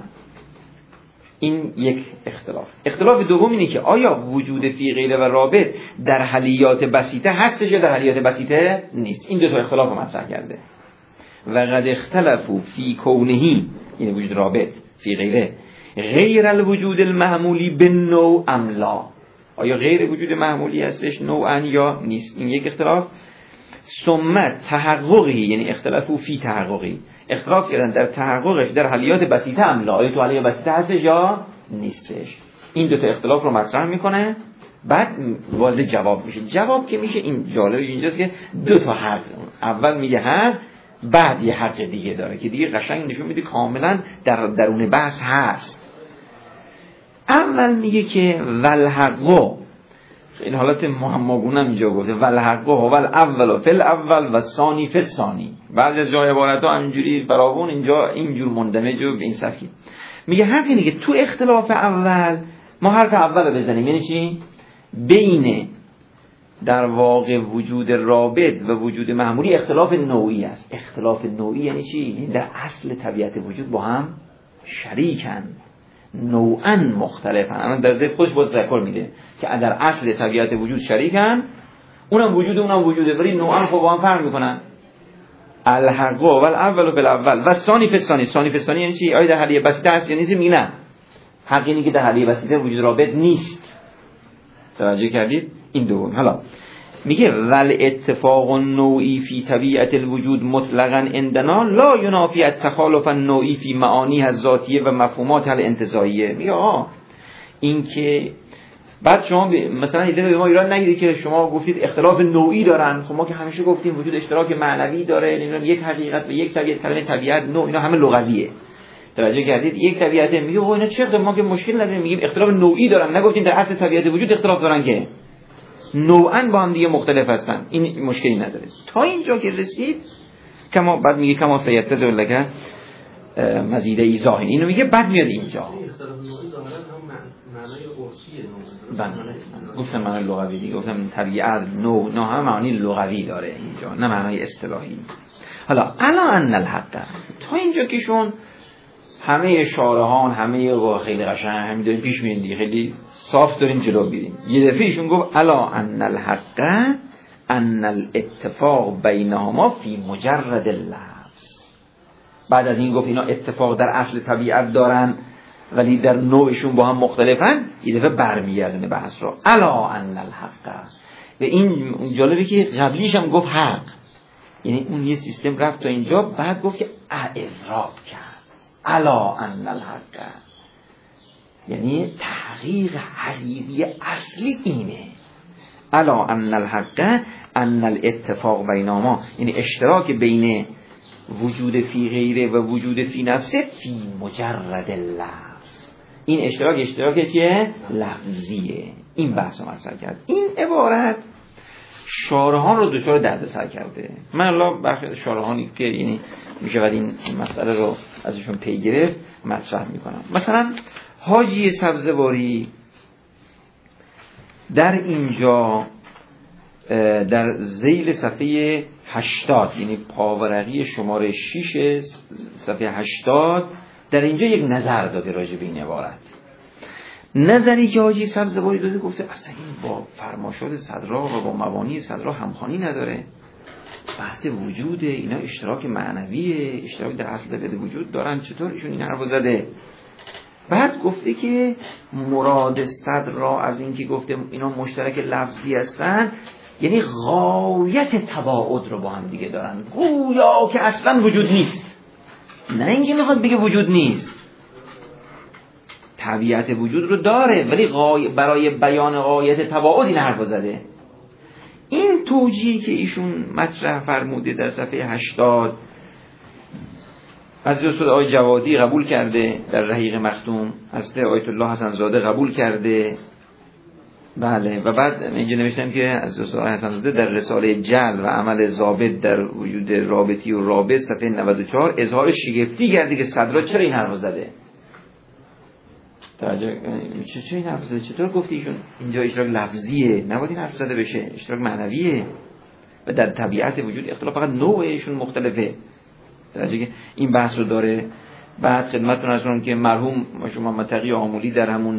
این یک اختلاف. اختلاف دوم اینه که آیا وجود فی غیره و رابط در حلیات بسیطه هستش یا در حلیات بسیطه نیست؟ این دو تا اختلاف رو مطرح کرده. و قد اختلفوا فی کونهی، این وجود رابط فی غیره، غیر الوجود المحمولی بالنوع ام لا، آیا غیر وجود محمولی هستش نوعا یا نیست؟ این یک اختلاف. ثم تحققی، یعنی اختلافو فی تحققی، اختلاف کردن در تحققش در حلیات بسیطه ام لا، آیا تو حلیات بسیطه هستش یا نیستش. این دو تا اختلاف رو مطرح میکنه، بعد وارد جواب میشه. جواب که میشه این جالب اینجاست که دو تا حق، اول میگه حق، بعد یه حق دیگه داره که دیگه قشنگ نشون میده کاملا در درون بحث هست. اول میگه که والحق، این حالت معماگونه اینجا گفته، والحق هو الاول فی الاول و ثانی فی الثانی. بعد از جای عبارت ها اینجوری فراوون اینجا اینجور مندمج و به این سبکی میگه حق اینه که تو اختلاف اول ما حرف اول رو بزنیم. یعنی چی؟ بین در واقع وجود رابط و وجود محمولی اختلاف نوعی است. اختلاف نوعی یعنی چی؟ یعنی در اصل طبیعت وجود با هم شریکن، نوعا مختلفن. اما در ذهن خودش باز ذکر میده که در اصل طبیعت وجود شریکن، اونم وجود اونم وجوده، ولی نوعا خب با هم فرق میکنن. الحق و الاول بالاول و ثانی فی ثانی یعنی چی؟ آیا در حلیه بسیطه هست یا نیست؟ میگه نه، حق اینه که در حلیه بسیطه وجود رابط نیست. توجه کردید؟ این دوم. حالا میگه ول اتفاق نوعی فی طبیعت الوجود مطلقاً عندنا لا ینافی التخالف النوعی فی معانی الذاتیه و مفهومات الانتزاعیه. میگه این که بعد شما مثلا ایده ما ایران نگیرید که شما گفتید اختلاف نوعی دارن، خب ما که همیشه گفتیم وجود اشتراک معنوی داره، نمیدونم یک حقیقت و یک طبیعت نوع، اینا همه لغویه. توجه کردید؟ یک طبیعت میگه اینا چقدر ما که مشکل نداریم، میگیم اختلاف نوعی دارن، نگفتیم در اصل طبیعت وجود اختلاف دارن که نوعاً با هم دیگه مختلف هستن، این مشکلی نداره. تا اینجا که رسید کما بعد میگه کما سیتذ لک مزید ایضاح، اینو میگه بعد میاد اینجا اختلاف نوعی ظاهرا هم معنای عرفی نوع، گفتم معنای لغوی دیگه، گفتم طبیعت نوع نه هم معنی لغوی داره اینجا، نه معنای اصطلاحی. حالا الا ان الحق، تا اینجا که شون همه شارحان همه خیلی قشنگ همین داریم پیش میریم دیگه، خیلی صاف داریم جلو میریم. یه دفعه ایشون گفت الا ان الحق ان الاتفاق بینهما فی مجرد اللفظ. بعد از این گفت اینا اتفاق در اصل طبیعت دارن ولی در نوعشون با هم مختلفن. یه دفعه برمیگردونه بحث رو الا ان الحق. و این جالبه که قبلیش هم گفت حق، یعنی اون یه سیستم رفت تا اینجا، بعد گفت که اضراب کرد الا ان الحق، یعنی تحقیق حقیقی اصلی اینه. الا ان الحق ان الاتفاق بینهما، یعنی اشتراک بین وجود فی غیره و وجود فی نفسه فی مجرد اللفظ. این اشتراک چیه؟ لفظیه. این بحث رو مطرح کرد. این عبارت شارحان رو دچار دردسر کرده. من الله برخی شارحانی که یعنی میشه این مسئله رو ازشون پی گرفت مطرح میکنم. مثلا حاجی سبزواری در اینجا در ذیل صفحه 80 یعنی پاورقی شماره 6 صفحه 80 در اینجا یک نظر داده راجع به این عبارت. نظری که حاجی سبزواری داده گفته اصلا این با فرماشات صدرا و با مبانی صدرا همخوانی نداره. بحث وجوده، اینا اشتراک معنویه، اشتراک در اصل طبیعت وجود دارن، چطور ایشون این حرفو زده؟ بعد گفته که مراد صدرا از این که گفته اینا مشترک لفظی هستن یعنی غایت تباعد رو با هم دیگه دارن، گویا که اصلا وجود نیست. نه اینکه میخواد بگه وجود نیست، طبیعت وجود رو داره ولی برای بیان غایت تباعد این حرف زده. این توجیهی که ایشون مطرح فرموده در صفحه 80 از استاد آقای جوادی قبول کرده، در رحیق مختوم از آیت الله حسن زاده قبول کرده. بله. و بعد اینجا نوشتم که از استاد آقای حسن زاده در رساله جل و عمل ضابط در وجود رابطی و رابط صفحه 94 اظهار شگفتی کرده که صدرا چرا این حرف زده. چرا این حرف زده؟ چطور گفتی ایشون اینجا اشتراک لفظیه، نباید این حرف زده بشه، اشتراک معنویه و در طبیعت وجود اختلاف فقط نوعشون مختلفه. درجه این بحث رو داره. بعد خدمتتون عرض کنم که مرحوم محمد تقی آمولی در همون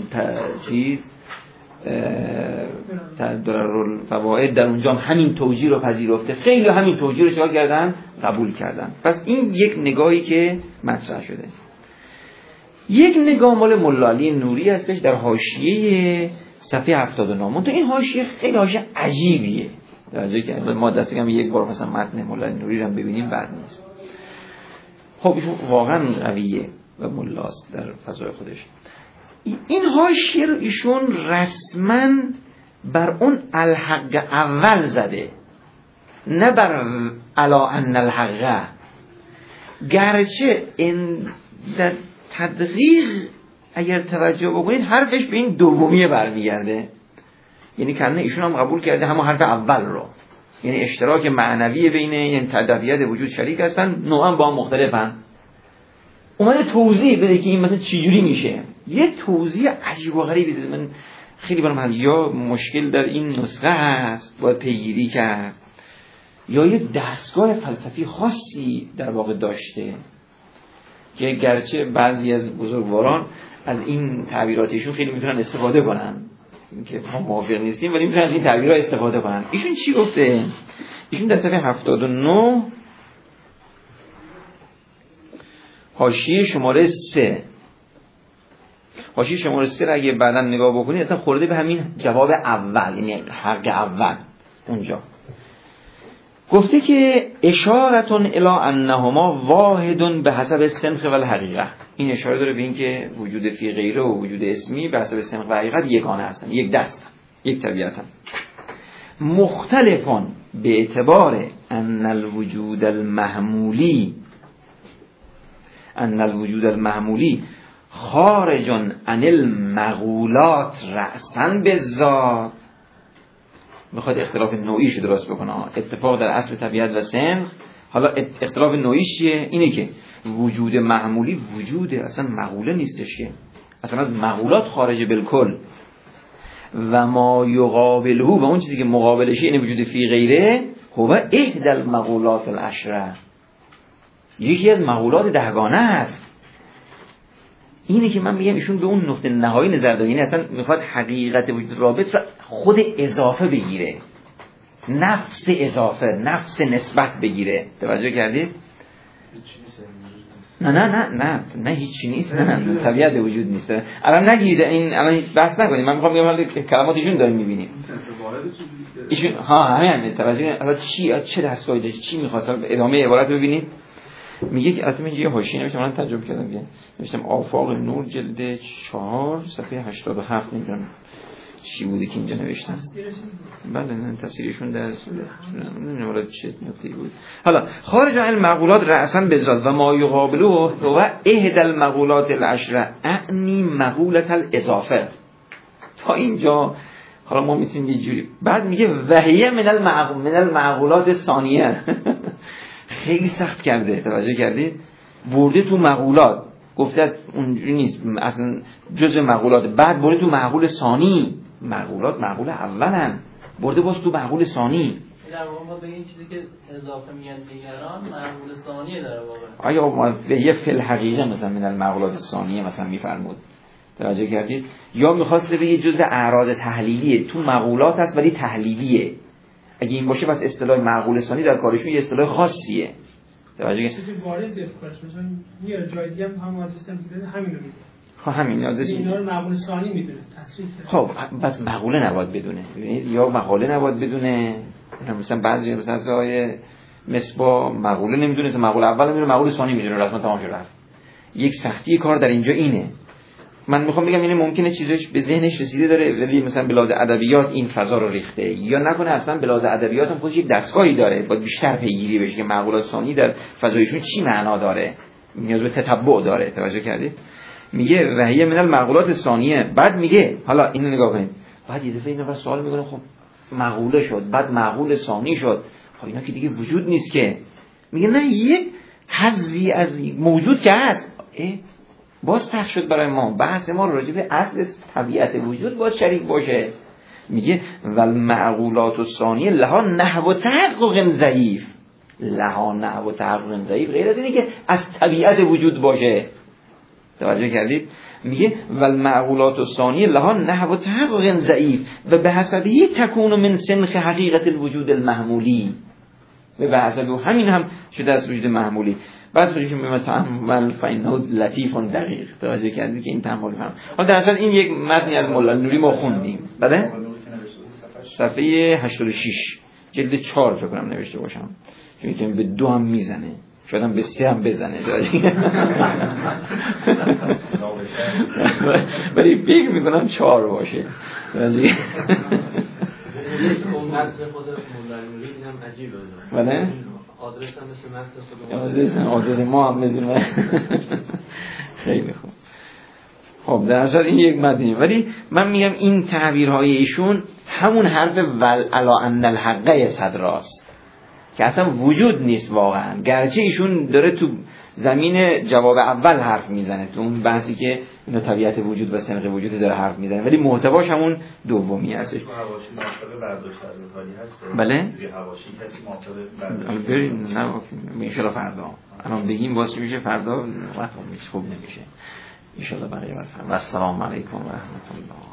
درالفوائد در اونجا همین توجیه رو پذیرفته، خیلی همین توجیه رو چکار کردن؟ قبول کردن. پس این یک نگاهی که مطرح شده. یک نگاه مال مولا علی نوری هستش در حاشیه صفحه 79. تو این حاشیه خیلی حاشیه عجیبیه. درجه که ما دستگم یک بار مثلا متن مولا علی نوری رو ببینیم بعد نیست. خب ایشون واقعا قویه و ملاست در فضای خودش. این حاشیه رو ایشون رسما بر اون الحق اول زده، نه بر الا ان الحق. گرچه این در تدقیق اگر توجه بکنید حرفش به این دومیه برمیگرده، یعنی کلمه ایشون هم قبول کرده همون حرف اول رو، یعنی اشتراک معنوی بین یعنی طبیعت وجود شریک هستن، نوعا با هم مختلفن. اومده توضیح بده که این مثلا چجوری میشه. یه توضیح عجیب و غریبی داده. من خیلی برام یا مشکل در این نسخه هست باید پیگیری کرد، یا یه دستگاه فلسفی خاصی در واقع داشته که گرچه بعضی از بزرگواران از این تعبیراتشون خیلی میتونن استفاده کنن که ما موافق نیستیم، ولی میتونن از این تعبیرها استفاده کنن. ایشون چی گفته؟ ایشون در صفحه 79 حاشیه شماره 3 را اگه بعدا نگاه بکنید اصلا خورده به همین جواب اول، یعنی حق اول. اونجا گفته که اشارتون الی انهما واحد به حسب سنخ و الحقیقه. این اشاره داره به این که وجود فی غیره و وجود اسمی به حسب سنخ و حقیقت یگانه هستن، یک دستن، یک طبیعتن. مختلفون به اعتبار ان الوجود المحمولی خارج عن المقولات رأساً بالذات. میخواد اختلاف نوعیش درست بکنه. اتفاق در اصل طبیعت و سنخ. حالا اختلاف نوعیش چیه؟ اینه که وجود معمولی وجوده، اصلا مقوله نیستش، که اصلا از مقولات خارجه بالکل. و ما یقابله، و اون چیزی که مقابلشه اینه وجود فی غیره، هو احدى المقولات العشره، یکی از مقولات دهگانه است. اینه که من میگم ایشون به اون نقطه نهایی نظر داره، یعنی اصلا میخواد حقیقت وجود رابط را خود اضافه بگیره، نفس اضافه، نفس نسبت بگیره. توجه کردید؟ نه هیچی نیست، نه طبیعت وجود نیست. الان نگید، این الان بحث نکنید، من میخوام بگم حالا کلماتشون داریم میبینیم ایشون همین توجه. حالا چه دستگاهی داشت، چی می‌خواست؟ ادامه عبارت رو ببینید. میگه که البته من یه حاشیه نوشتم، من تجربه کردم، نوشتم آفاق نور جلد 4 صفحه 87، نمیدونم چی بوده که اینجا نوشتم. بله نه تفسیرشون در نمیدونم ولی چه نکته‌ای بود. حالا خارج عن المقولات رأساً بذات و ما یقابله و احدى المقولات العشره اعنی مقولة الاضافه. تا اینجا حالا ما میتونیم یه جوری، بعد میگه وهیه من المعقولات ثانیه. خیلی سخت کرده، توجه کردید؟ برده تو مقولات، گفته از اونجوری نیست اصلا جزء مقولات، بعد برده تو معقول ثانی. مقولات معقول اولن، برده باز تو معقول ثانی. در واقع به این چیزی که اضافه میگن دیگران معقول ثانیه در واقع. آیا ما یه فی الحقیقه مثلا من المقولات ثانیه مثلا میفرمود، توجه کردید؟ یا میخواست بگه جزء اعراض تحلیلیه، تو مقولات هست ولی تحلیلیه. اگه این باشه پس اصطلاح معقول ثانی در کارشون یه اصطلاح خاصیه. توجه کردید؟ چیزی وارد کارش مثلا میاد جای دیگه هم آدرس همین رو میده. خب همین آدرس اینا رو معقول ثانی میدونه، تصریح کرد. خب بس مقوله نباید بدونه، ببینید، یا مقاله نباید بدونه. مثلا بعضی مثلا جای مصباح مقوله نمیدونه، تو مقوله اول میدونه، مقوله ثانی میدونه، رسما تمام شد رفت. یک سختی کار در اینجا اینه. من میخوام بگم یعنی ممکنه چیزش به ذهنش رسیده داره ولی مثلا بلاد ادبیات این فضا رو ریخته، یا نکنه اصلا بلاد ادبیات هم خودش یک دستگاهی داره باید بیشتر پیگیری بشه که مقولات ثانی در فضایشون چی معنا داره، نیاز به تتبع داره. توجه کردید؟ میگه وهیه من المقولات ثانیه. بعد میگه حالا اینو نگاه کنید، بعد یه دفعه اینا سوال میکنه خب مقوله شد، بعد مقول ثانی شد، خب اینا که دیگه وجود نیست که. میگه نه، یک حظی از موجود که هست. باز سخت شد برای ما، بحث ما راجع به اصل طبیعت وجود باز شریک باشه. میگه والمعقولات الثانیه لها نحو تحقق ضعیف. لها نحو تحقق ضعیف غیر از اینه که از طبیعت وجود باشه. توجه کردید؟ میگه والمعقولات الثانیه لها نحو تحقق ضعیف و به حسبه تکون من سنخ حقیقت الوجود المحمولی. و به حسبه همین هم شده از وجود محمولی. بعد فرقی که میگه تعامل فینه لطیف و دقیق. توجه کردید که این تعامل فهم. حالا در اصل این یک متنی از مولا نوری ما خوندیم. بله؟ صفحه 86 جلد 4 فکر کنم نوشته باشم. چون که به 2 هم میزنه. شاید هم به 3 هم بزنه. ولی فکر میکنم 4 باشه. بله؟ آدرس هم مثل آدرس ما هم مثل من. خیلی خوب. خب در اصل این یک متنی، ولی من میگم این تعبیرهای ایشون همون حرف علی ان الحق صدراست که اصلا وجود نیست واقعا. گرچه ایشون داره تو زمین جواب اول حرف میزنه، تو اون بحثی که اینو طبیعت وجود و سنق وجود داره حرف میزنه، ولی محتواش همون دومی هستش. حواشی موافق برداشت از مطالعه هست. بله؟ توی حواشی کسی موافق برداشت. بریم نه ان شاء الله فردا. الان بگیم واسه میشه فردا وقت میشه خوب نمیشه. ان شاء الله برای و السلام علیکم و رحمت الله.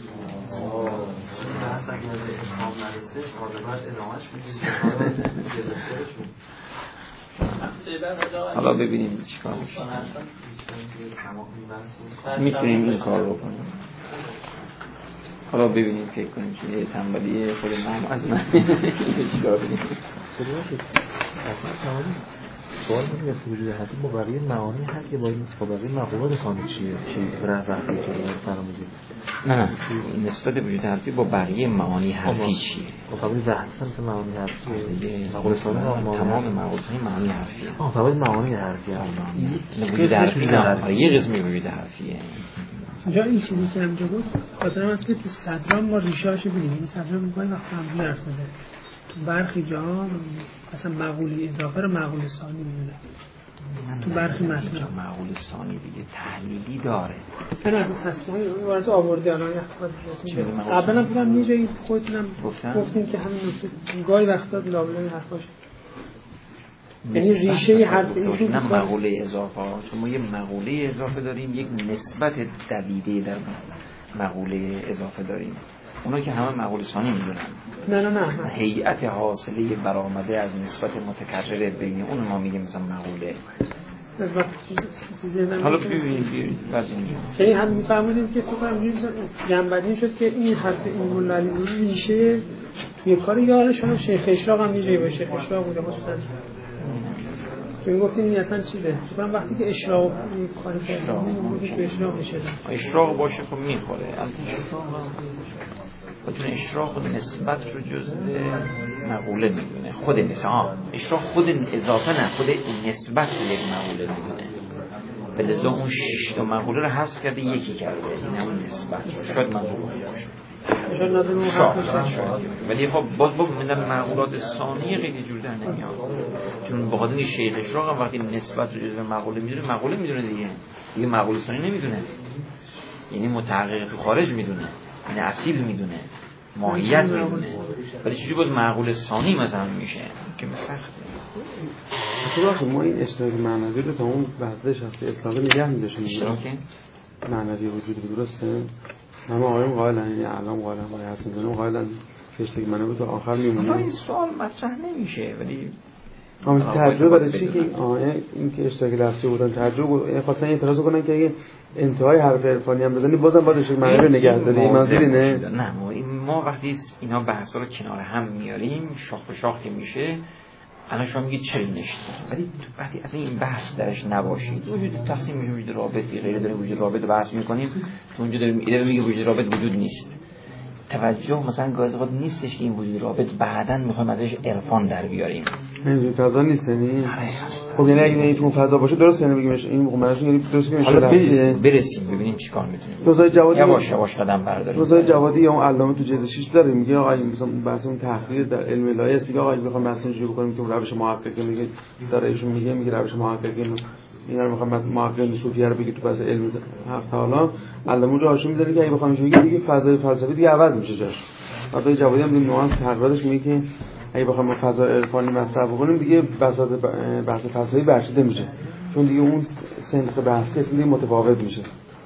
بحث اگه به اتمام نرسه سال بعد ادامهش میدید. حالا ببینیم چیکار میشه. میتونیم این کار رو کنیم. حالا ببینیم فکر کنیم که تنبلی خود ما از من چیکار کنیم. سوال میگه از وجود حتی با بقیه معانی هست که با بقیه مقولات ثانی چیه وقتی که فراموزی نه نسبت وجود حرفی با بقیه معانی حرفی چیه؟ قبول وحدت مثل معانی حرفی مقوله ثانی تمام مقوله ثانی معانی حرفیه. قبول معانی حرفی وجود حرفی نه یه قسمی وجود حرفیه. اینجا این چیزی که همجا بود خاطرم هست که تو صدران ما ریشه‌اشو ببینیم. این صدران میگن وقتی هم حرف زده تو برخی جاها مثلا مقوله اضافه رو مقوله ثانی میدونه، تو برخی متن مقوله ثانی دیگه تحلیلی داره. نه تصمیمی وارد آورده الان اختلاف قبلا بودم یه جایی خودتونم گفتین که همین نکته گاهی وقتا لابلای حرفاش یعنی ریشه حرف این نه مقوله اضافه ها. شما یه مقوله اضافه داریم، یک نسبت دویده در مقوله اضافه داریم. اونا که همه مقوله ثانی میدونن. نه هیئت حاصله برآمده از نسبت متکرر بین اون ما میگیم مثلا مقوله. حالا ببینید یعنی هم میفهمونیم که فکر کنم جنبندی شد که این حرف این مولوی ریشه توی کار یار شما شیخ اشراق هم میشه باشه. اشراق بوده مثلا که میگفتین این اصلا چیه؟ من وقتی که اشراق کاری کردم اشراق میشه. اشراق باشه خب میخوره. خودتون اشراق خود نسبت رو جزء مقوله میدونه. خود نسبت اشراق خود اضافه نه، خود نسبت رو یک مقوله میدونه. به لذا اون 6 تا مقوله رو حذف کرده یکی کرده، این همون نسبت رو. شاید منظور باشه شاید. ولی خب باز با مقولات ثانیه خیلی جور در نمیاد، چون با خاطر شیخ اشراق هم وقتی نسبت رو جزء مقوله میدونه، مقوله میدونه دیگه مقوله ثانی نمیدونه. یعنی متحقق تو خارج میدونه، یعنی اصیل میدونه، ماهیت میدونه. ولی چجوری بود معقول ثانی مثلا میشه که سخته. اصلا ما این اشتراک معنوی رو تا اون بحث شخصی اطلاقی نگه می‌داشتیم. اشتراک معنوی وجود درسته. همه آقایون قائلن، یعنی الان قائلن، آقای حسن جان قائلن که اشتراک معنوی تا آخر میمونه. این سوال مطرح نمیشه ولی ترجمه برای چی که این که اشتراک لفظی بودن ترجمه خواستن اعتراض کنن که اگه انتهای حرف عرفانی هم بزنی بازم باید اشتراک معنوی رو نگه داری. این منظوری نه ما وقتی اینا بحثا رو کنار هم میاریم شاخ به شاخ که میشه الان شما میگید چرا نشید، ولی وقتی اصلا این بحث درش نباشید وجود تقسیم میشه وجود رابطی غیر داره وجود رابط بحث میکنیم تو اونجا داریم ایده میگه وجود رابط وجود نیست. توجه مثلا گاهی اوقات نیستش که این وجود رابط بعداً میخوایم ازش عرفان در بیاریم. این فضا نیست یعنی خب یعنی اگه این فضا باشه درست یعنی بگیم این مقامش یعنی درست که حالا برسیم ببینیم چیکار میتونیم. روزای جوادی یواش قدم برداریم. روزای جوادی یا اون علامه تو جلد 6 داره میگه آقا مثلا بحث اون تحقیق در علم الهی است، میگه آقا میخوام مثلا شروع کنیم که روش محققی میگه داره ایشون میگه روش محققی اینا رو میخوام محققین صوفیه رو بگی تو بحث علم حق تعالی علامه رو هاشون میذاره که اگه بخوام میگه دیگه فضای فلسفی دیگه عوض میشه جاش. بعد جوادی هم این نوع تقریبش میگه که اگه بخوام فضا عرفانی مطرح بکنیم دیگه بحث فلسفی برچیده میشه، چون دیگه اون سنخ بحثی دیگه متفاوت میشه.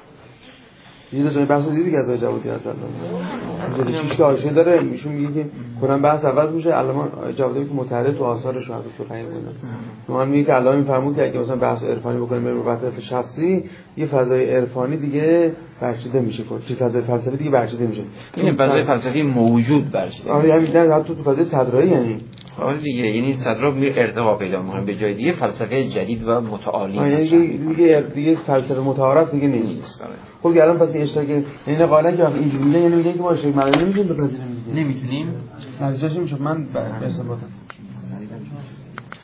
یه جای بحث دیگه از جوادی هستن. اینجوری چیش که آشیه داره میشون میگه که کلا بحث عوض میشه. علامه جوادی که متحرر تو آثارش رو حذف کنه میگه میگه که علامه میفرمود که اگه مثلا بحث عرفانی بکنیم به وحدت شخصی یه فضای عرفانی دیگه برچیده میشه، چه فضای فلسفی دیگه برچیده میشه. این فضای فلسفی موجود برچیده. آره همین نه حتی تو فضای صدرایی یعنی آره دیگه، یعنی صدرا ارتقا پیدا می‌کنه به جای دیگه فلسفه جدید و متعالی. دیگه فلسفه متعارف دیگه نیست. خب الان پس این اشتراک یعنی قائلا که اینجوری میگه یعنی میگه که ما اشتراک معنوی نمیتونیم بپذیریم. نمیتونیم. نتیجهش میشه من به استفاده